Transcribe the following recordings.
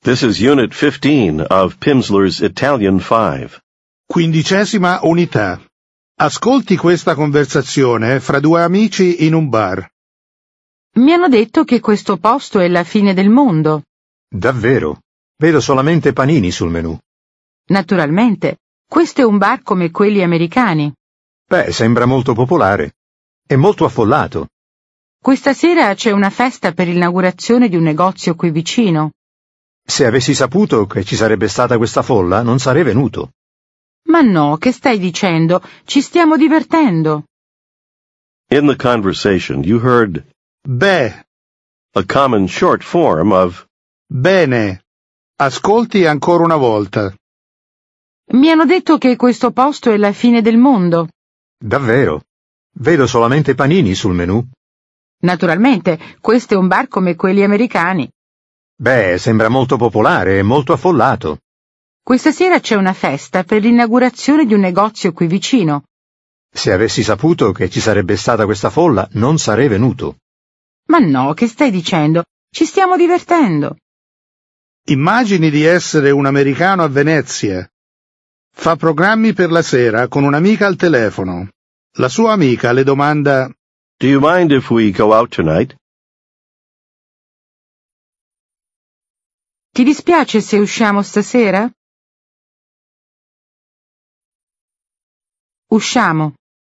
This is Unit 15 of Pimsleur's Italian 5. 15ª unità. Ascolti questa conversazione fra due amici in un bar. Mi hanno detto che questo posto è la fine del mondo. Davvero? Vedo solamente panini sul menù. Naturalmente, questo è un bar come quelli americani. Beh, sembra molto popolare. È molto affollato. Questa sera c'è una festa per l'inaugurazione di un negozio qui vicino. Se avessi saputo che ci sarebbe stata questa folla, non sarei venuto. Ma no, che stai dicendo? Ci stiamo divertendo. In the conversation, you heard Beh, a common short form of bene. Ascolti ancora una volta. Mi hanno detto che questo posto è la fine del mondo. Davvero? Vedo solamente panini sul menù. Naturalmente, questo è un bar come quelli americani. Beh, sembra molto popolare e molto affollato. Questa sera c'è una festa per l'inaugurazione di un negozio qui vicino. Se avessi saputo che ci sarebbe stata questa folla, non sarei venuto. Ma no, che stai dicendo? Ci stiamo divertendo. Immagini di essere un americano a Venezia. Fa programmi per la sera con un'amica al telefono. La sua amica le domanda: Do you mind if we go out tonight? Ti dispiace se usciamo stasera? Usciamo.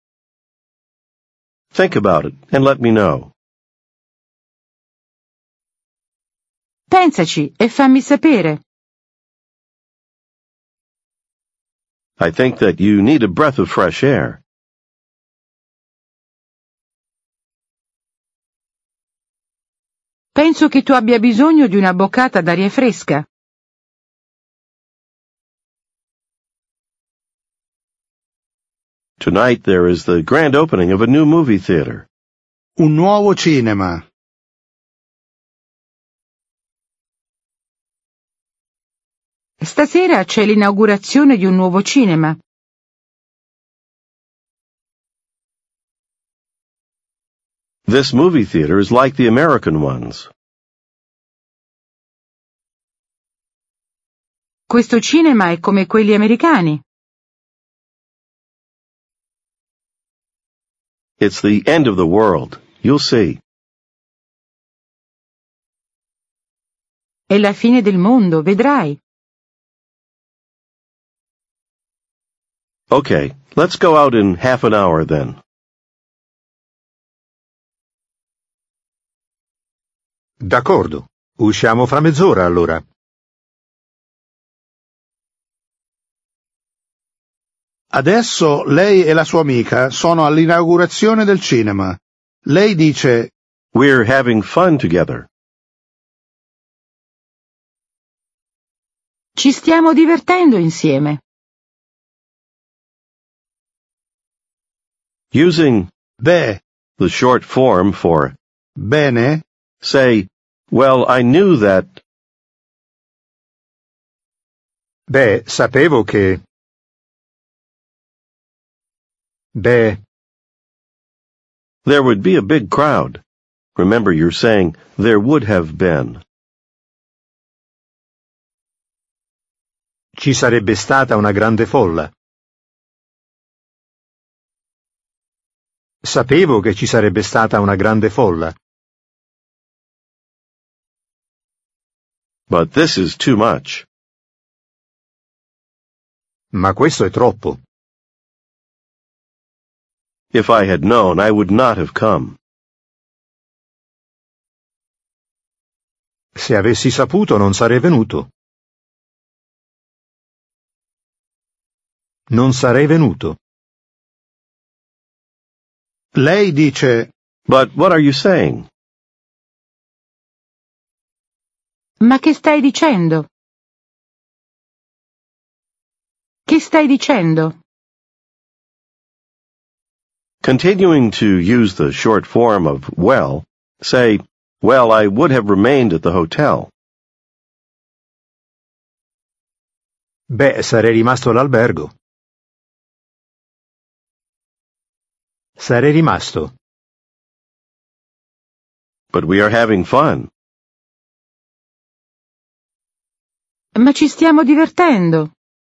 Think about it and let me know. Pensaci e fammi sapere. I think that you need a breath of fresh air. Penso che tu abbia bisogno di una boccata d'aria fresca. Tonight there is the grand opening of a new movie theater. un nuovo cinema. Stasera c'è l'inaugurazione di un nuovo cinema. This movie theater is like the American ones. Questo cinema è come quelli americani. It's the end of the world. You'll see. È la fine del mondo, vedrai. Okay, let's go out in half an hour then. D'accordo. Usciamo fra mezz'ora allora. Adesso lei e la sua amica sono all'inaugurazione del cinema. Lei dice: We're having fun together. Ci stiamo divertendo insieme. Using beh, the short form for bene, say, well, I knew that. Beh, sapevo che... Beh, There would be a big crowd. Remember, you're saying there would have been. ci sarebbe stata una grande folla. Sapevo che ci sarebbe stata una grande folla. But this is too much. Ma questo è troppo. If I had known, I would not have come. Se avessi saputo non sarei venuto. Non sarei venuto. lei dice: But what are you saying? Ma che stai dicendo? Che stai dicendo? Continuing to use the short form of well, say, well, I would have remained at the hotel. Beh, sarei rimasto all'albergo. Sarei rimasto. But we are having fun. Ma ci stiamo divertendo.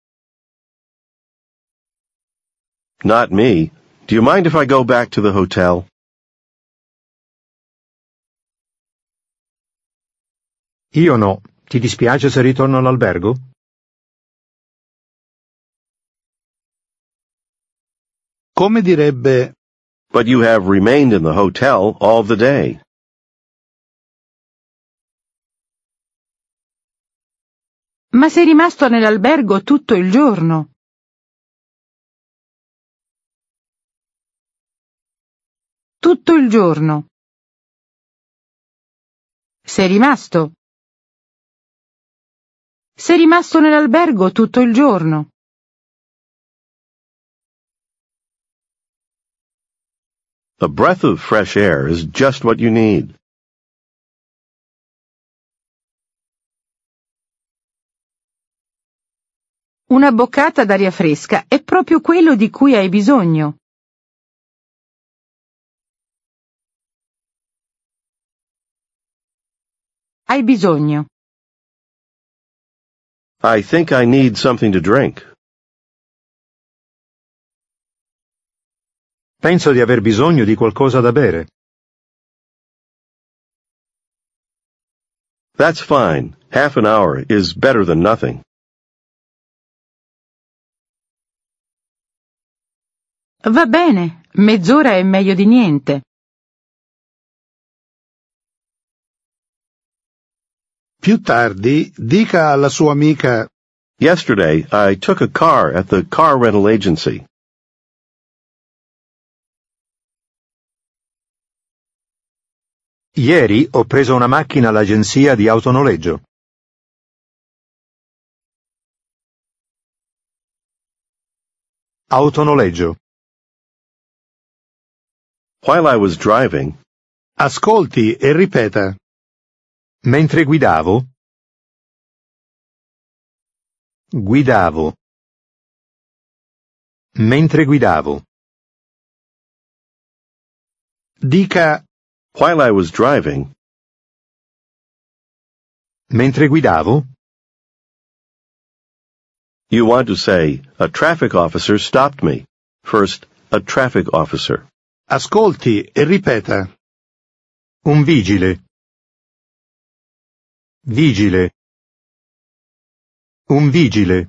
Not me. Do you mind if I go back to the hotel? Io no. Ti dispiace se ritorno all'albergo? Come direbbe But you have remained in the hotel all the day. Ma sei rimasto nell'albergo tutto il giorno. Tutto il giorno. Sei rimasto. Sei rimasto nell'albergo tutto il giorno. A breath of fresh air is just what you need. Una boccata d'aria fresca è proprio quello di cui hai bisogno. Hai bisogno. I think I need something to drink. Penso di aver bisogno di qualcosa da bere. That's fine. Half an hour is better than nothing. Va bene, mezz'ora è meglio di niente. più tardi dica alla sua amica Yesterday, I took a car at the car rental agency. Ieri ho preso una macchina all'agenzia di autonoleggio. Autonoleggio. While I was driving, ascolti e ripeta. Mentre guidavo. Guidavo. Mentre guidavo. Dica while I was driving, mentre guidavo. you want to say, a traffic officer stopped me. First, a traffic officer. ascolti e ripeta. Un vigile. Vigile. Un vigile.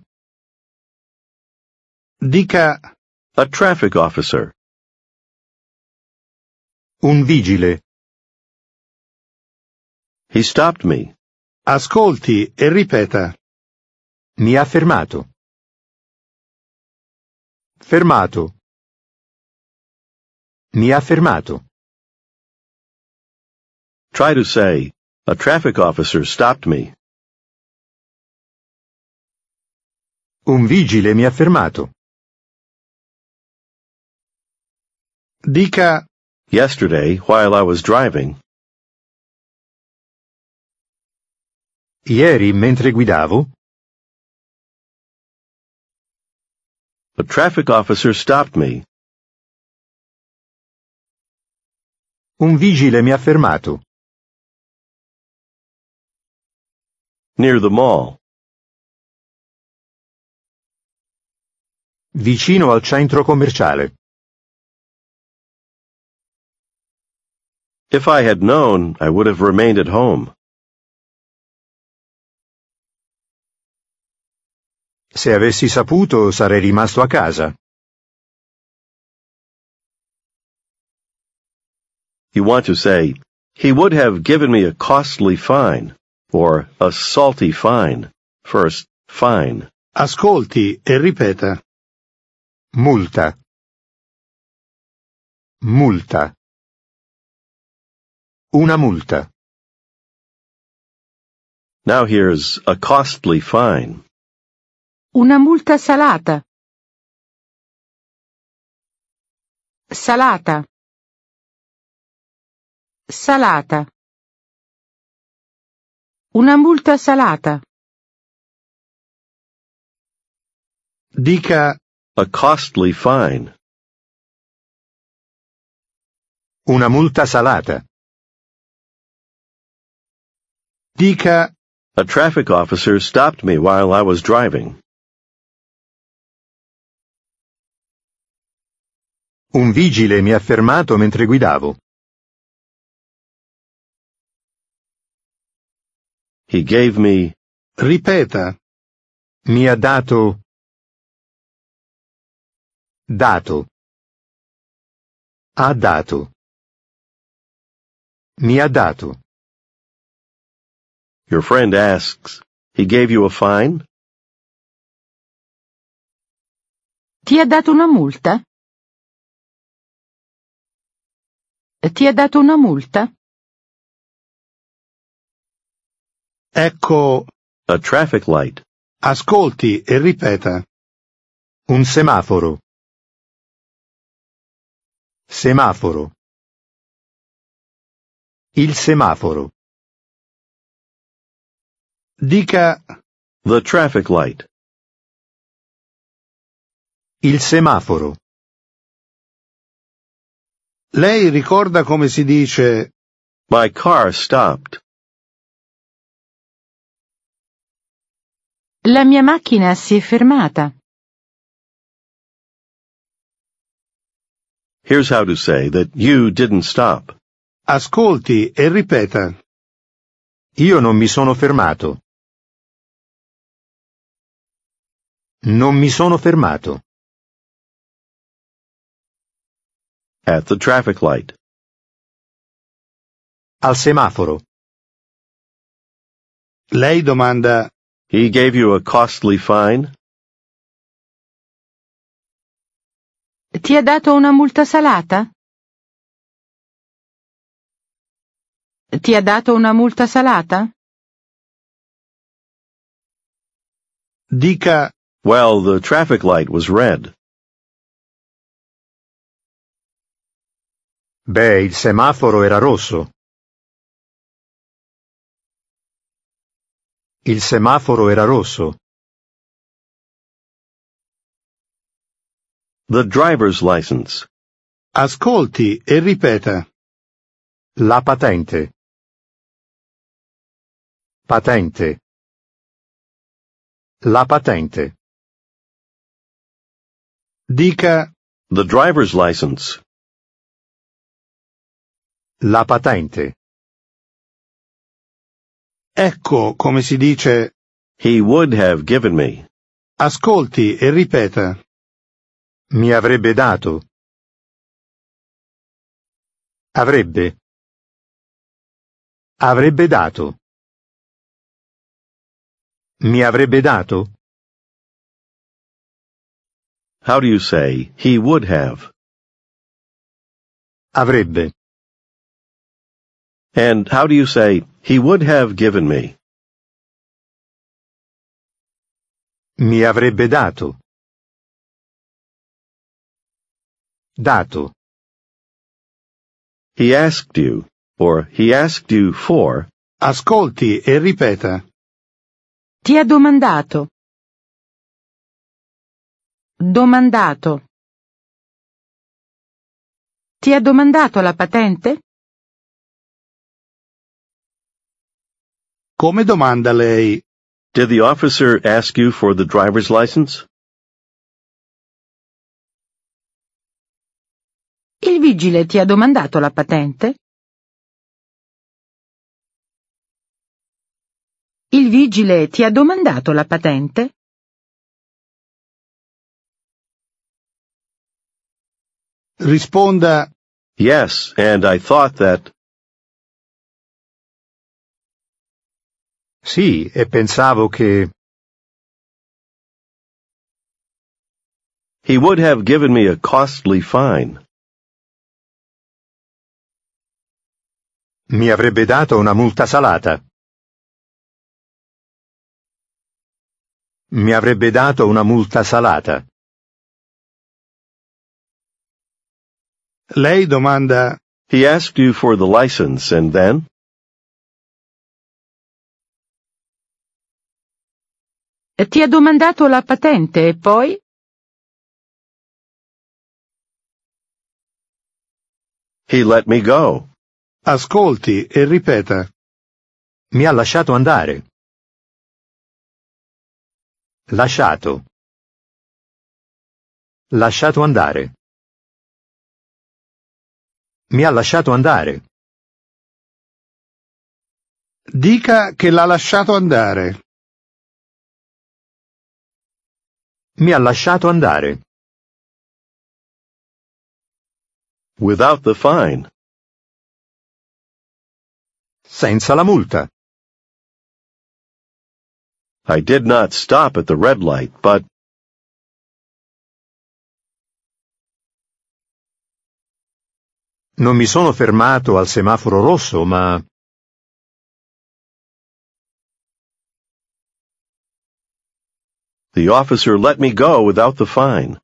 Dica A traffic officer. Un vigile. He stopped me. ascolti e ripeta. Mi ha fermato. Fermato. Mi ha fermato. Try to say, a traffic officer stopped me. Un vigile mi ha fermato. Dica Yesterday, while I was driving, Ieri, mentre guidavo, a traffic officer stopped me. un vigile mi ha fermato. Near the mall. Vicino al centro commerciale. If I had known, I would have remained at home. Se avessi saputo, sarei rimasto a casa. You want to say, he would have given me a costly fine, or a salty fine. First, fine. ascolti e ripeta. Multa. Multa. Una multa. Now here's a costly fine. Una multa salata. Salata. Salata. Una multa salata. Dica A costly fine. Una multa salata. dica A traffic officer stopped me while I was driving. Un vigile mi ha fermato mentre guidavo. He gave me, Ripeta. Mi ha dato. Dato. Ha dato. Mi ha dato. your friend asks, he gave you a fine? Ti ha dato una multa? Ti ha dato una multa? Ecco, A traffic light. ascolti e ripeta. Un semaforo. Semaforo. Il semaforo. Dica, The traffic light. Il semaforo. lei ricorda come si dice My car stopped. La mia macchina si è fermata. Here's how to say that you didn't stop. ascolti e ripeta. Io non mi sono fermato. Non mi sono fermato. At the traffic light. Al semaforo. Lei domanda, He gave you a costly fine? Ti ha dato una multa salata? Ti ha dato una multa salata? dica, Well, the traffic light was red. Beh, il semaforo era rosso. Il semaforo era rosso. The driver's license. ascolti e ripeta. La patente. Patente. La patente. Dica, The driver's license. La patente. ecco come si dice, He would have given me. ascolti e ripeta. Mi avrebbe dato. Avrebbe. Avrebbe dato. Mi avrebbe dato? How do you say, he would have? Avrebbe. And how do you say, he would have given me? Mi avrebbe dato. Dato. He asked you, or he asked you for, Ascolti e ripeta. Ti ha domandato. Domandato. Ti ha domandato la patente? Come domanda lei? did the officer ask you for the driver's license? Il vigile ti ha domandato la patente? Il vigile ti ha domandato la patente? Risponda, Yes, and I thought that, Sì, e pensavo che... he would have given me a costly fine. Mi avrebbe dato una multa salata. Mi avrebbe dato una multa salata. lei domanda, He asked you for the license and then? Ti ha domandato la patente e poi? He let me go. ascolti e ripeta. Mi ha lasciato andare. Lasciato. Lasciato andare. Mi ha lasciato andare. Dica che l'ha lasciato andare. Mi ha lasciato andare. Without the fine. Senza la multa. I did not stop at the red light, but Non mi sono fermato al semaforo rosso, ma the officer let me go without the fine.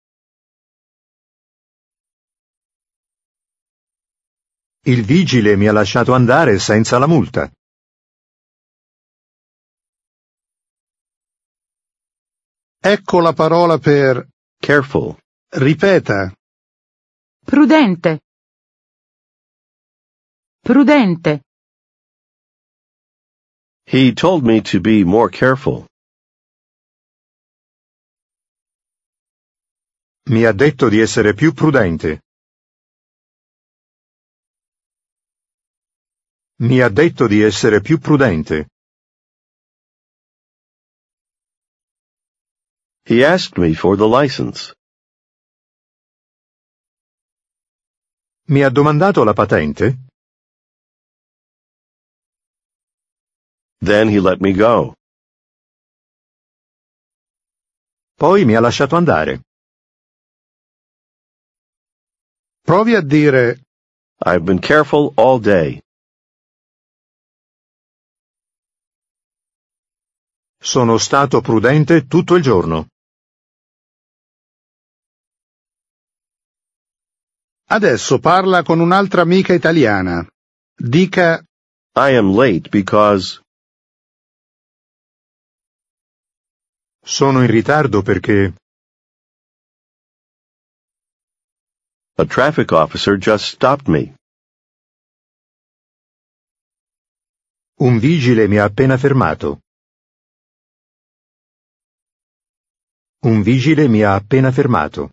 il vigile mi ha lasciato andare senza la multa. Ecco la parola per Careful. ripeta. Prudente. Prudente. He told me to be more careful. Mi ha detto di essere più prudente. Mi ha detto di essere più prudente. He asked me for the license. Mi ha domandato la patente? Then he let me go. Poi mi ha lasciato andare. Provi a dire I've been careful all day. Sono stato prudente tutto il giorno. adesso parla con un'altra amica italiana. Dica I am late because Sono in ritardo perché a traffic officer just stopped me. un vigile mi ha appena fermato. Un vigile mi ha appena fermato.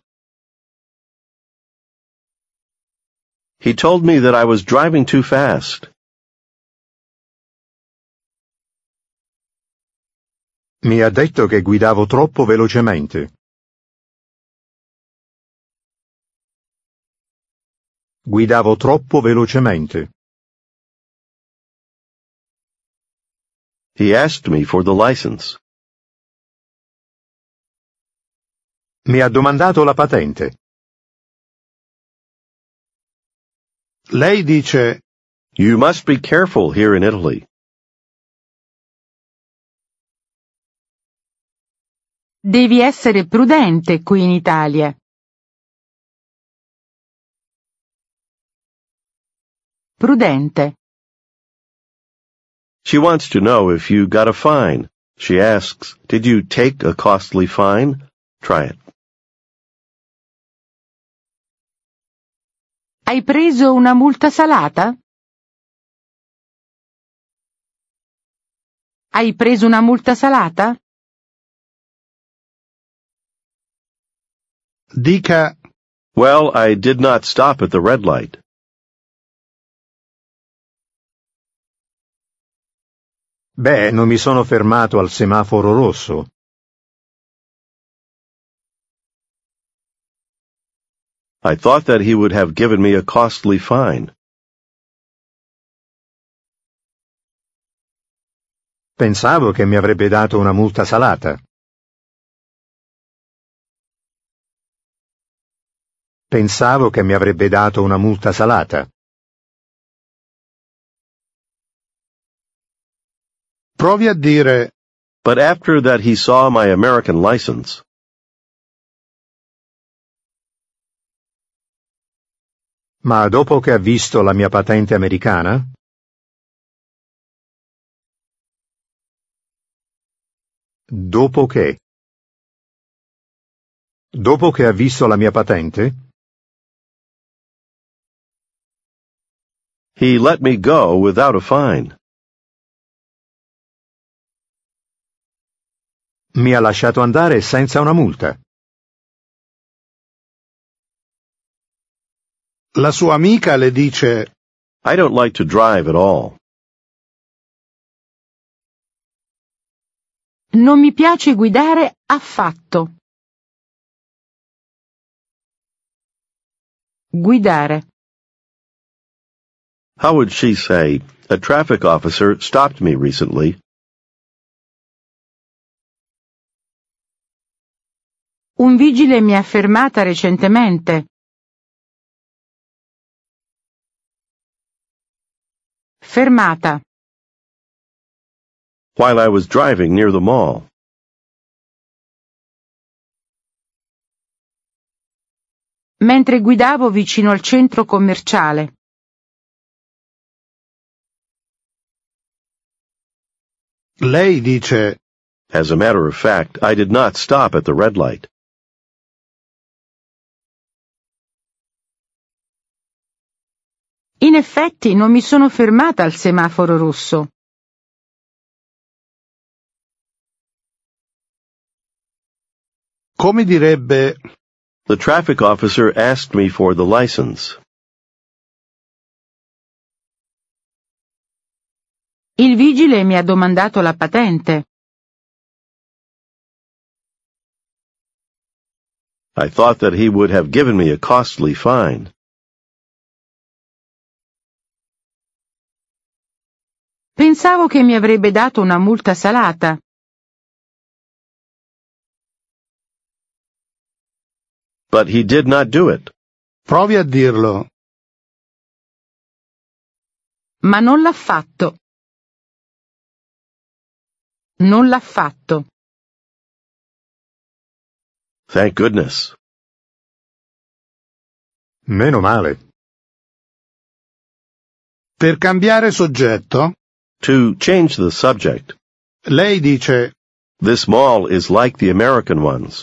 He told me that I was driving too fast. Mi ha detto che guidavo troppo velocemente. Guidavo troppo velocemente. He asked me for the license. Mi ha domandato la patente. lei dice You must be careful here in Italy. Devi essere prudente qui in Italia. Prudente. She wants to know if you got a fine. She asks, Did you take a costly fine? Try it. Hai preso una multa salata? Hai preso una multa salata? dica Well, I did not stop at the red light. Beh, non mi sono fermato al semaforo rosso. I thought that he would have given me a costly fine. Pensavo che mi avrebbe dato una multa salata. Pensavo che mi avrebbe dato una multa salata. provi a dire But after that he saw my American license. Ma dopo che ha visto la mia patente americana? Dopo che? Dopo che ha visto la mia patente? He let me go without a fine. Mi ha lasciato andare senza una multa. La sua amica le dice: I don't like to drive at all. Non mi piace guidare affatto. Guidare. How would she say, a traffic officer stopped me recently? Un vigile mi ha fermata recentemente. Fermata. While I was driving near the mall. Mentre guidavo vicino al centro commerciale. Lei dice: As a matter of fact, I did not stop at the red light. In effetti non mi sono fermata al semaforo rosso. come direbbe: The traffic officer asked me for the license. Il vigile mi ha domandato la patente. I thought that he would have given me a costly fine. Pensavo che mi avrebbe dato una multa salata. But he did not do it. provi a dirlo. Ma non l'ha fatto. Non l'ha fatto. Thank goodness. Meno male. Per cambiare soggetto, To change the subject, lei dice: this mall is like the American ones.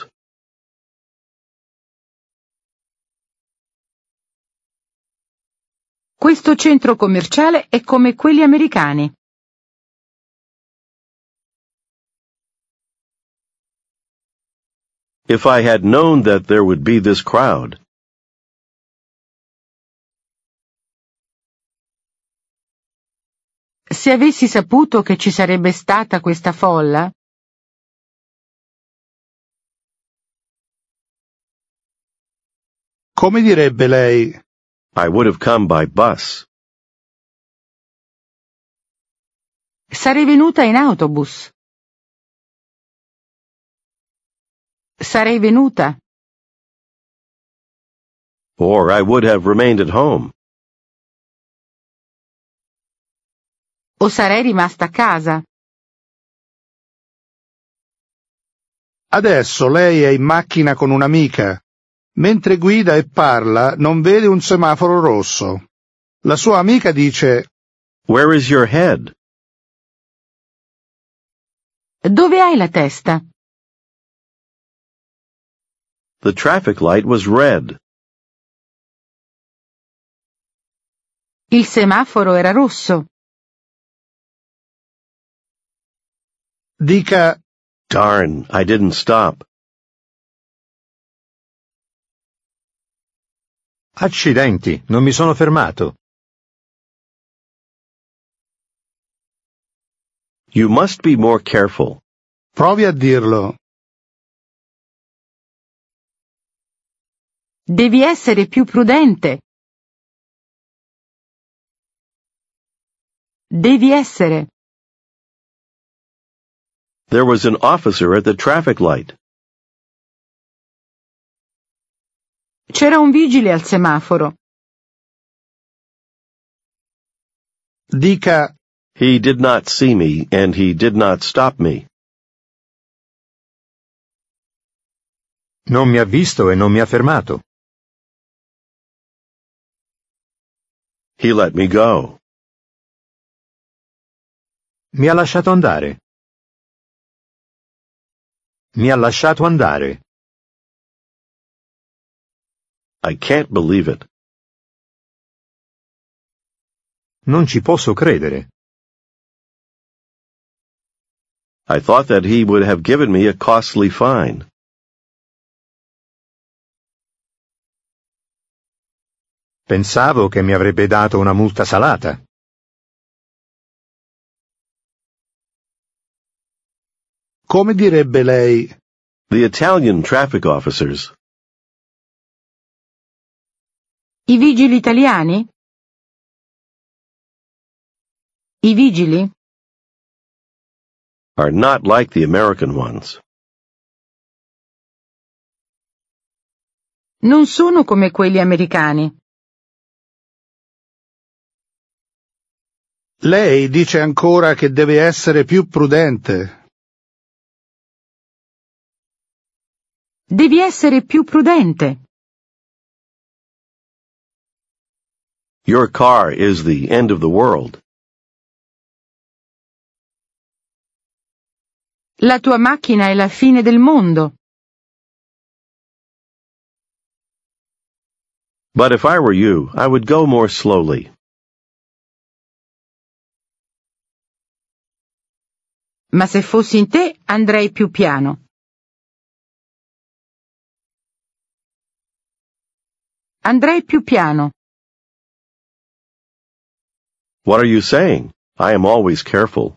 Questo centro commerciale è come quelli americani. If I had known that there would be this crowd, Se avessi saputo che ci sarebbe stata questa folla, come direbbe lei: I would have come by bus. sarei venuta in autobus. Sarei venuta. Or I would have remained at home. O sarei rimasta a casa. Adesso lei è in macchina con un'amica. Mentre guida e parla, non vede un semaforo rosso. La sua amica dice: Where is your head? Dove hai la testa? The traffic light was red. Il semaforo era rosso. Dica: Darn, I didn't stop. Accidenti, non mi sono fermato. You must be more careful. provi a dirlo. Devi essere più prudente. Devi essere. There was an officer at the traffic light. C'era un vigile al semaforo. Dica: He did not see me, and he did not stop me. Non mi ha visto e non mi ha fermato. He let me go. Mi ha lasciato andare. Mi ha lasciato andare. I can't believe it. Non ci posso credere. I thought that he would have given me a costly fine. Pensavo che mi avrebbe dato una multa salata. Come direbbe lei? The Italian traffic officers I vigili italiani? I vigili? are not like the American ones. Non sono come quelli americani. Lei dice ancora che deve essere più prudente. Devi essere più prudente. Your car is the end of the world. La tua macchina è la fine del mondo. But if I were you, I would go more slowly. Ma se fossi in te, andrei più piano. Andrei più piano. What are you saying? I am always careful.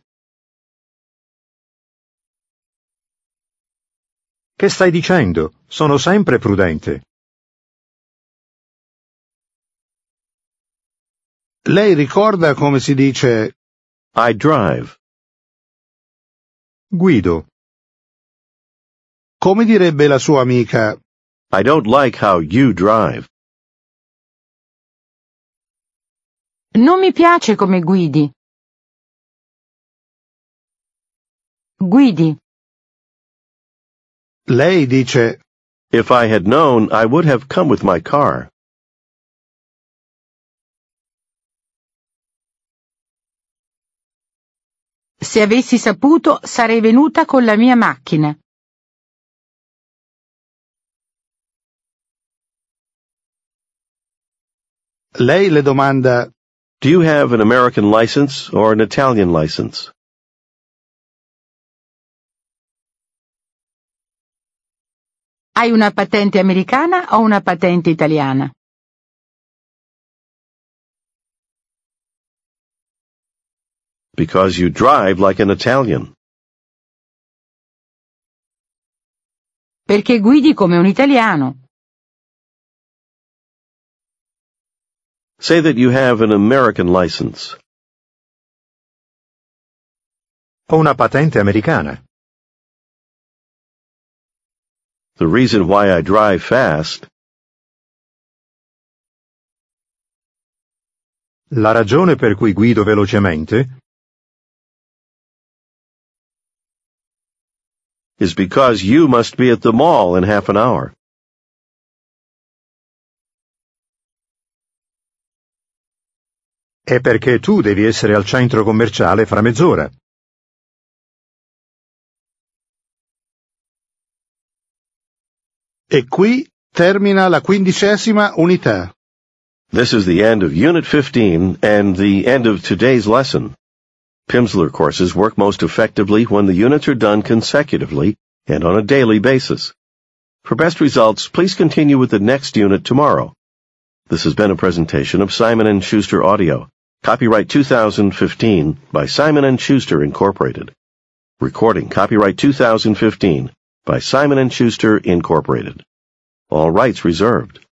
Che stai dicendo? Sono sempre prudente. Lei ricorda come si dice I drive. Guido. come direbbe la sua amica? I don't like how you drive. Non mi piace come guidi. Guidi. Lei dice If I had known, I would have come with my car. Se avessi saputo, sarei venuta con la mia macchina. Lei le domanda Do you have an American license or an Italian license? Hai una patente americana o una patente italiana? Because you drive like an Italian. Perché guidi come un italiano. Say that you have an American license. Ho una patente americana. The reason why I drive fast La ragione per cui guido velocemente is because you must be at the mall in half an hour. è perché tu devi essere al centro commerciale fra mezz'ora. E qui termina la 15ª unità. This is the end of Unit 15 and the end of today's lesson. Pimsleur courses work most effectively when the units are done consecutively and on a daily basis. For best results, please continue with the next unit tomorrow. This has been a presentation of Simon & Schuster Audio. Copyright 2015 by Simon & Schuster Incorporated. Recording copyright 2015 by Simon & Schuster Incorporated. All rights reserved.